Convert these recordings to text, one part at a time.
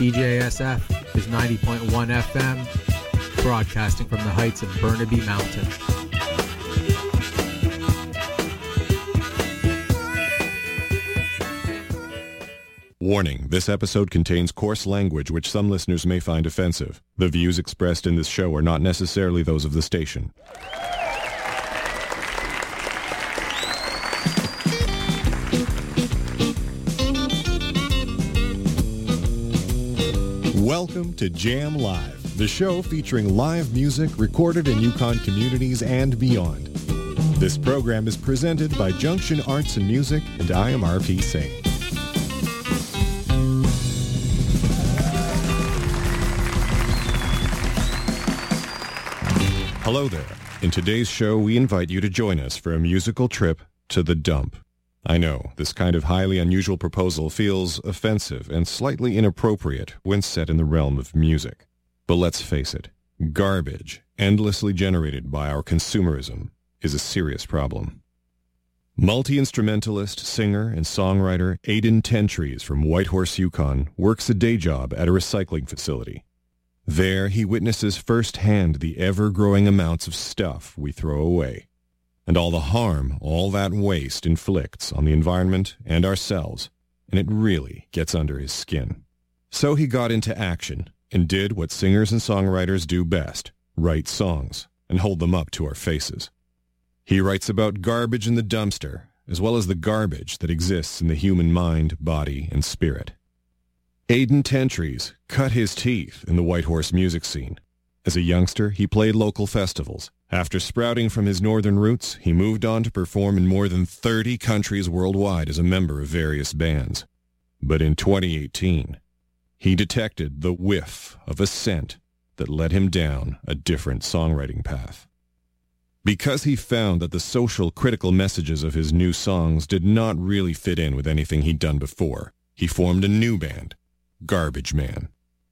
CJSF is 90.1 FM, broadcasting from the heights of Burnaby Mountain. Warning, this episode contains coarse language which some listeners may find offensive. The views expressed in this show are not necessarily those of the station. Welcome to Jam Live, the show featuring live music recorded in Yukon communities and beyond. This program is presented by Junction Arts and Music, and I am R.P. Singh. Hello there. In today's show, we invite you to join us for a musical trip to the dump. I know, this kind of highly unusual proposal feels offensive and slightly inappropriate when set in the realm of music. But let's face it, garbage, endlessly generated by our consumerism, is a serious problem. Multi-instrumentalist, singer, and songwriter Aidan Tentries from Whitehorse, Yukon, works a day job at a recycling facility. There, he witnesses firsthand the ever-growing amounts of stuff we throw away, and all the harm all that waste inflicts on the environment and ourselves, and it really gets under his skin. So he got into action and did what singers and songwriters do best, write songs and hold them up to our faces. He writes about garbage in the dumpster, as well as the garbage that exists in the human mind, body, and spirit. Aidan Tentries cut his teeth in the Whitehorse music scene. As a youngster, he played local festivals. After sprouting from his northern roots, he moved on to perform in more than 30 countries worldwide as a member of various bands. But in 2018, he detected the whiff of a scent that led him down a different songwriting path. Because he found that the social critical messages of his new songs did not really fit in with anything he'd done before, he formed a new band, Garbage Man.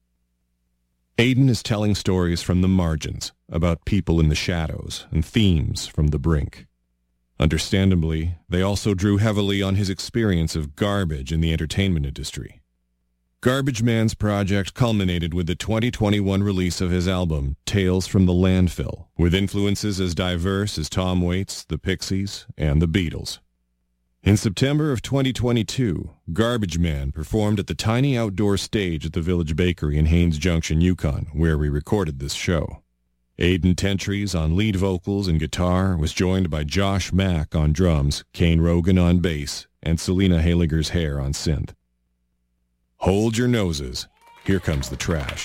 Aidan is telling stories from the margins about people in the shadows and themes from the brink. Understandably, they also drew heavily on his experience of garbage in the entertainment industry. Garbage Man's project culminated with the 2021 release of his album, Tales from the Landfill, with influences as diverse as Tom Waits, the Pixies, and the Beatles. In September of 2022, Garbage Man performed at the tiny outdoor stage at the Village Bakery in Haines Junction, Yukon, where we recorded this show. Aidan Tentries on lead vocals and guitar was joined by Josh Mack on drums, Kane Rogan on bass, and Selena Haliger's hair on synth. Hold your noses. Here comes the trash.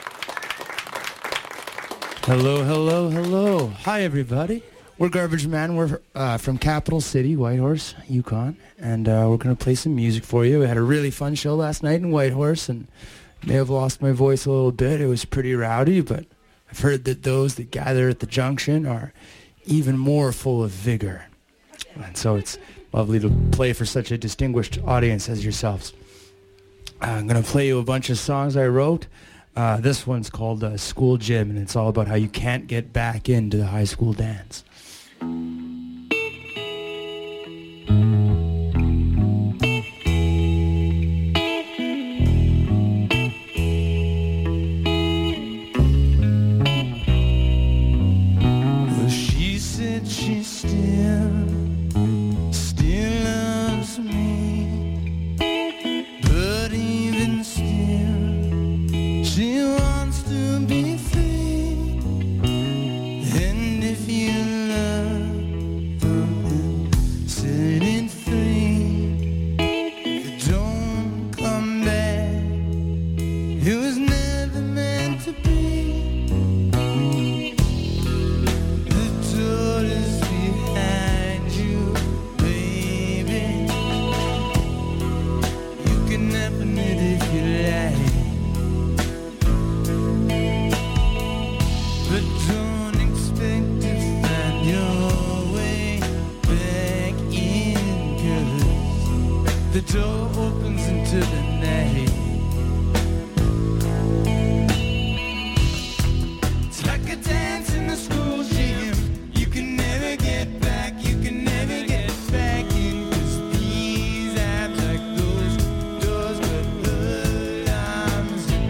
Hello, hello, hello. Hi, everybody. We're Garbage Man. We're from Capital City, Whitehorse, Yukon, and we're going to play some music for you. We had a really fun show last night in Whitehorse, and may have lost my voice a little bit. It was pretty rowdy, but I've heard that those that gather at the junction are even more full of vigor. And so it's lovely to play for such a distinguished audience as yourselves. I'm going to play you a bunch of songs I wrote. This one's called School Gym, and it's all about how you can't get back into the high school dance. Well, she said she still loves me, but even still, she wants to be free. And if you setting free, if you don't come back, it was never meant to be. The door is behind you, baby. You can open it if you like, but don't expect to find your way back in, 'cause the door opens into the night. It's like a dance in the school gym. You can never get back, you can never get back in, 'cause these abs like those doors, but alarms in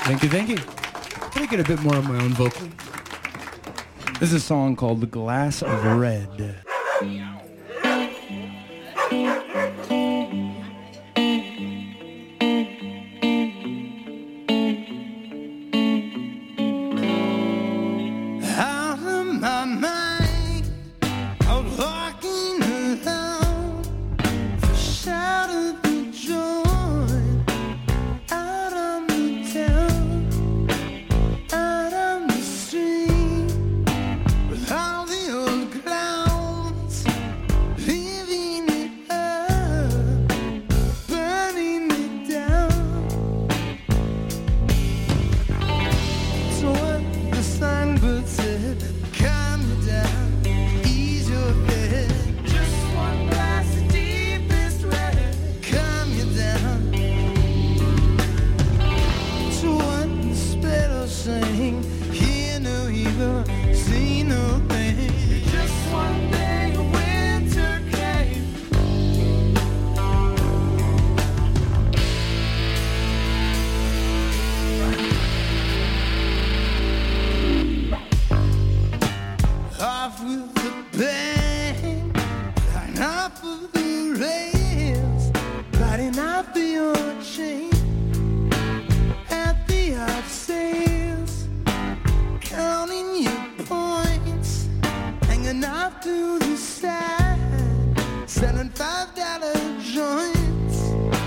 Thank you, thank you. Can I get a bit more of my own vocal? This is a song called The Glass of Red. Out of my mind, I'm walking around, fresh out of the joint, out on the town, out on the street, with all the old clowns, leaving it up, burning it down. So what the songbird said, calm you down, ease your head. Just one glass of deepest red, calm you down. So what the sparrow sang, hear no evil, see no pain. Just one day of winter came. Off with the bang, flying off of the rails, riding out the old chain at the yard sales, counting your points, hanging off to the side, selling $5 joints.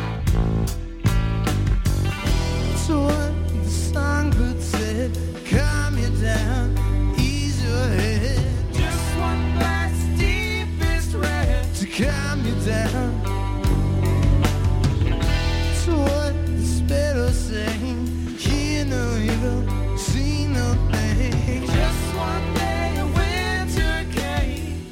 So what the songbird said, calm you down, ease your head. Just one glass deepest red to calm you down. So what the sparrow sang, hear no evil, see no pain. Just one day of winter came.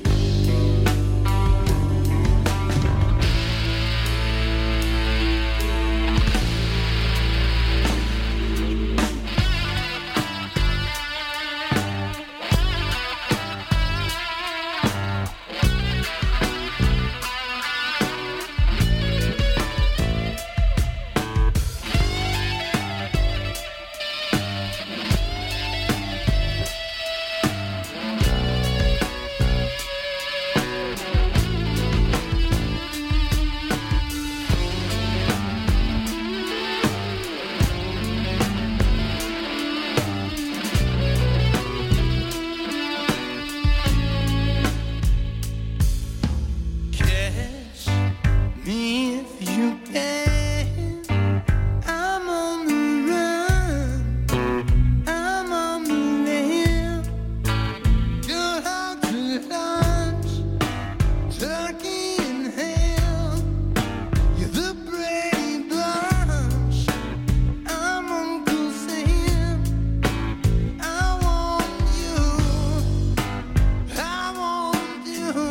Catch me if you can. I'm on the run, I'm on the lam. You're out to lunch, turkey in ham. You're the Brady Bunch, I'm Uncle Sam. I want you, I want you,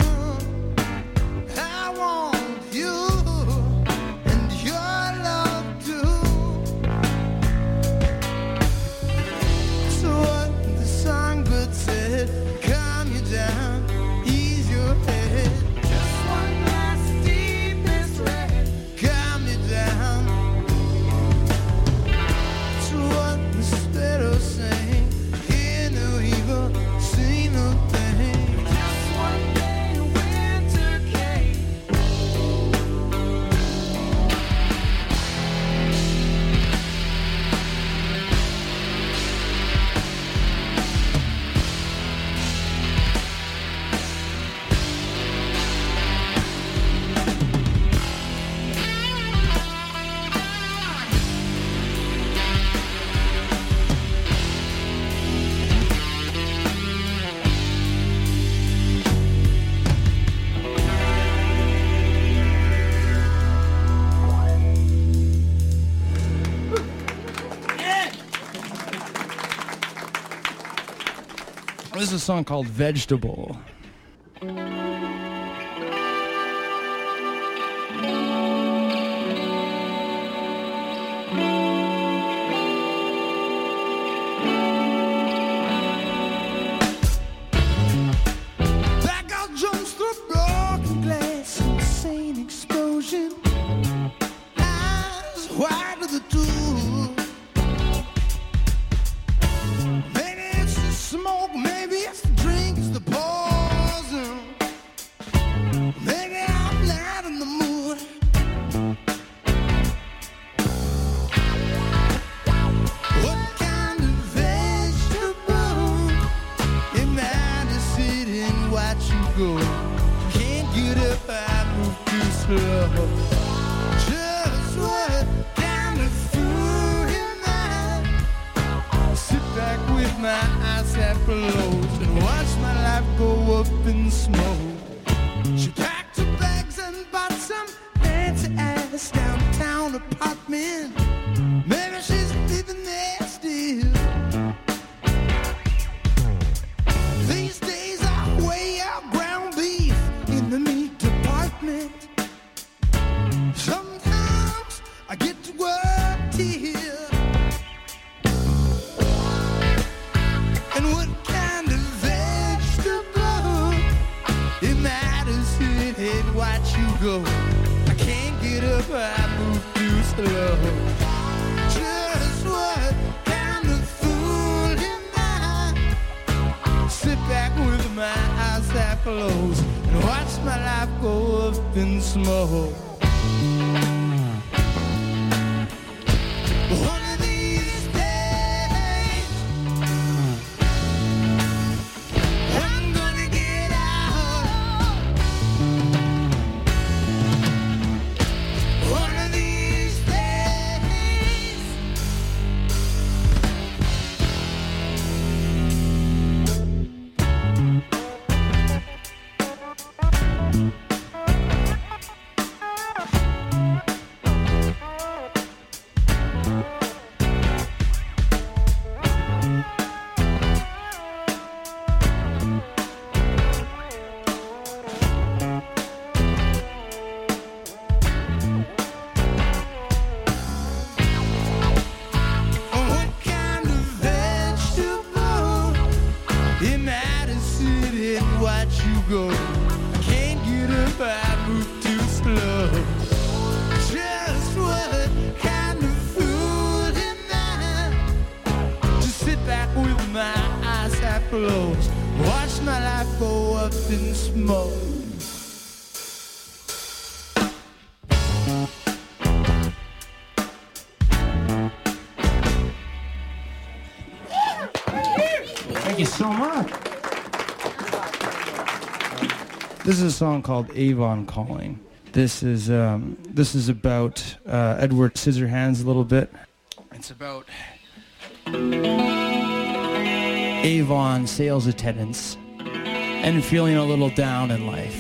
I want you, and your love too. So what the songbird said, calm you down, ease your head. Just one glass of deepest red, calm you down. So what the sparrow sang, hear no evil, see no pain. Just one day of winter came. This is a song called Vegetable. Blackout jumps through broken glass, insane explosion. Eyes wide of the door. up, I move too slow. Just what kind of fool am I? Sit back with my eyes half closed and watch my life go up in smoke. She packed her bags and bought some fancy ass downtown apartment. Maybe she's living there still. These days I weigh out ground beef in the meat department. Sometimes I get to work here. And what kind of vegetable? It matters who it hit, watch you go. I can't get up, I move too slow. Just what kind of fool am I? Sit back with my eyes half closed and watch my life go up in smoke. One of these days I'm gonna get out. One of these days. What kind of vegetable? It matters who and watch you go. I can't get up, I move too slow. Just what kind of fool am I? Just sit back with my eyes half closed, watch my life go up in smoke. Thank you so much. This is a song called Avon Calling. This is about Edward Scissorhands a little bit. It's about Avon sales attendants and feeling a little down in life.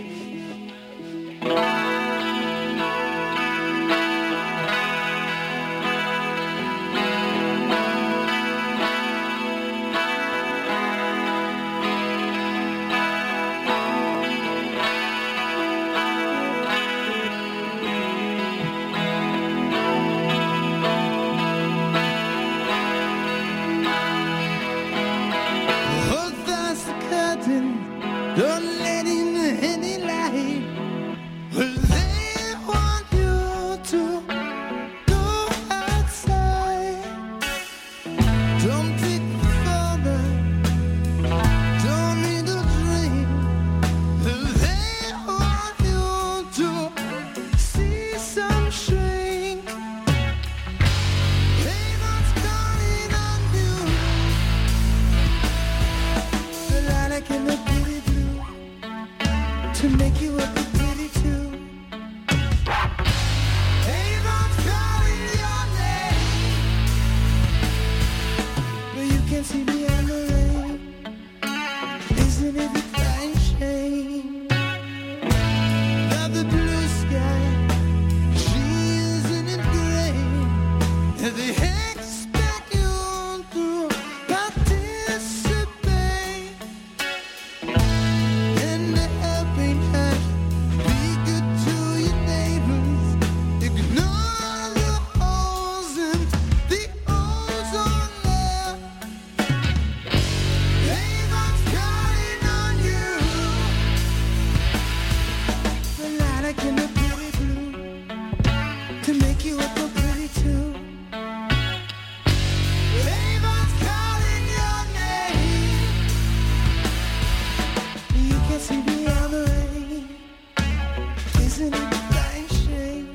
Hold fast the curtain, don't let in any light. Well, they want you to go outside. Don't pick the phone up, don't need a drink. Well, they want you to see some shrink. Avon's calling on you. The lilac and the pretty blue to make you up pretty too. Avon's calling your name, but you can't see beyond the rain. Isn't it a fine shame? Now the blue sky, she isn't it great? And they expect you to participate in the helping hand. Be good to your neighbors. Ignore the holes in the ozone layer. Avon's calling on you. The lilac and the pretty blue to make you up a pretty too. Avon's calling your name. You can see beyond the rain. Isn't it a fine shame?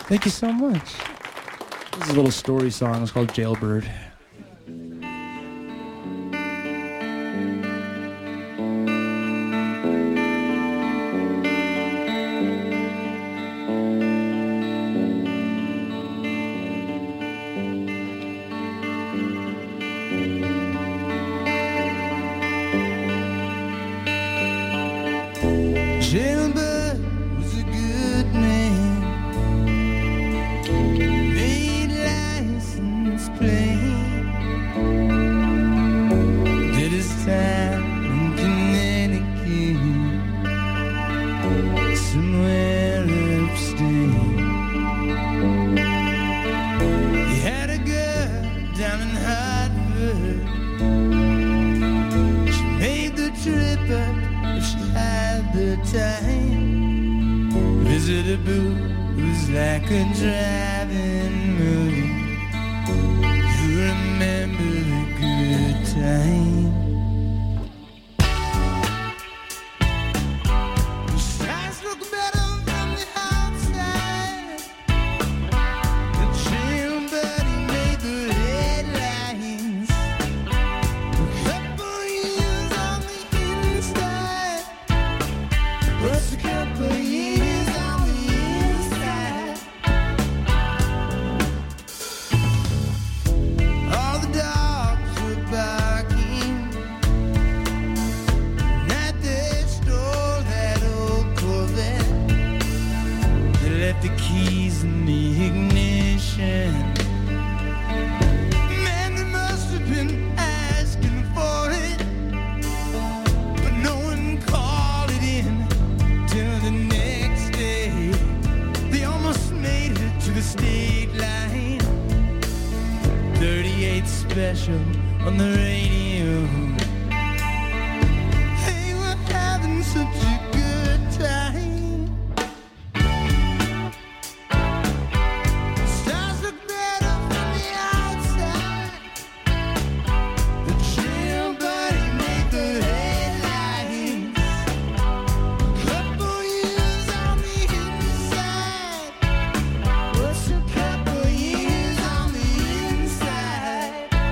Thank you so much. This is a little story song. It's called Jailbird. Jailbird was a good man, made license plain, did his time in Connecticut, somewhere upstate. He had a girl down in Hartford, she made the trip up if she had the time. Visit a booth was like a driving movie. You remember the good time. Stars look better from the outside. The jailbird, he made the headlines. A couple years on the inside. What's a couple years on the inside? All the dogs were barking. Night they stole that old Corvette. They left the keys in the ignition. Man, they must have been asking for it, but no one called it in till the next day. They almost made it to the state line. 38 special on the radio. They were having such a good time. Stars look better from the outside. The jailbird, he made the headlines. Couple years on the inside. What's a couple years on the inside?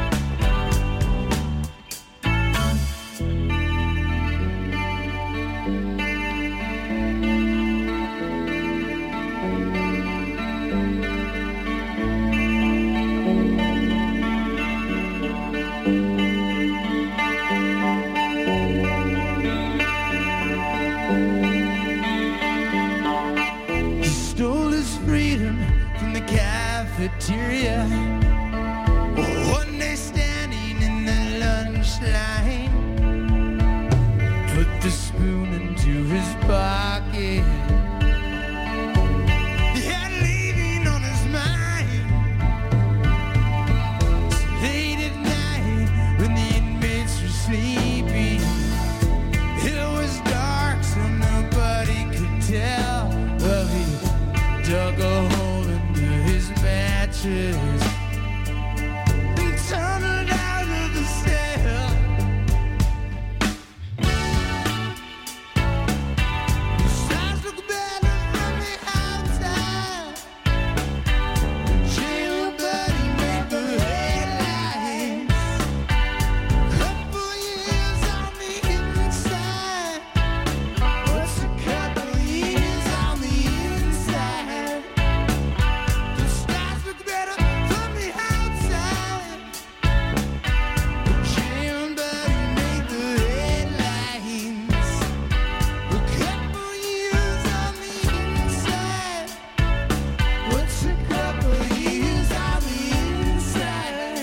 He stole his freedom from the cafeteria. One day standing in the lunch line, put the spoon into his pocket. He had leaving on his mind. So late at night when the inmates were sleeping, it was dark so nobody could tell. Well, he dug a hole into his mattress and tunneled out of the cell. The stars look better from the outside. The jailbird, he made the headlines. Couple years on the inside. What's a couple years on the inside? The stars look better from the outside. The jailbird, he made the headlines. A couple years on the inside. What's a couple years on the inside?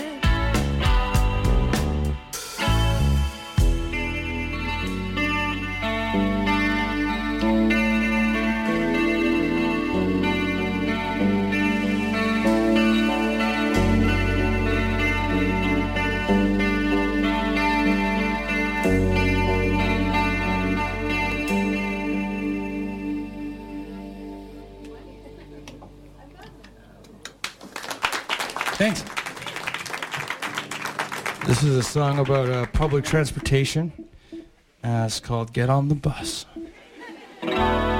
Thanks. This is a song about public transportation. It's called Get on the Bus.